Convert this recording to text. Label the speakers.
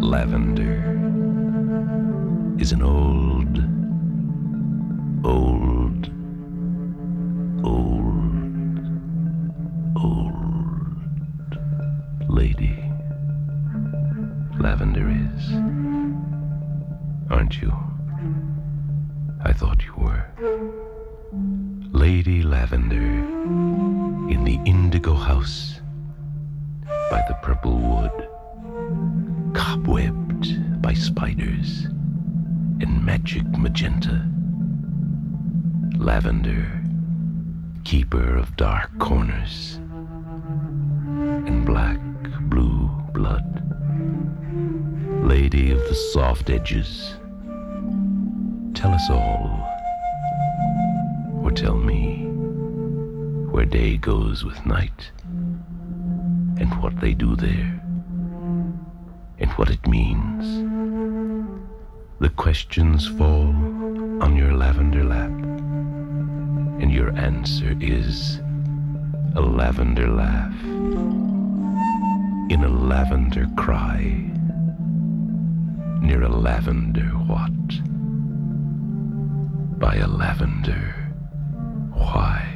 Speaker 1: Lavender is an old, old, lady. Lavender is. Aren't you? I thought you were. Lady Lavender in the indigo house by the purple wood, cobwebbed by spiders and magic magenta. Lavender, keeper of dark corners and black blue blood. Lady of the soft edges, tell us all, or tell me, where day goes with night, and what they do there, and what it means. The questions fall on your lavender lap, and your answer is a lavender laugh in a lavender cry near a lavender what by a lavender why.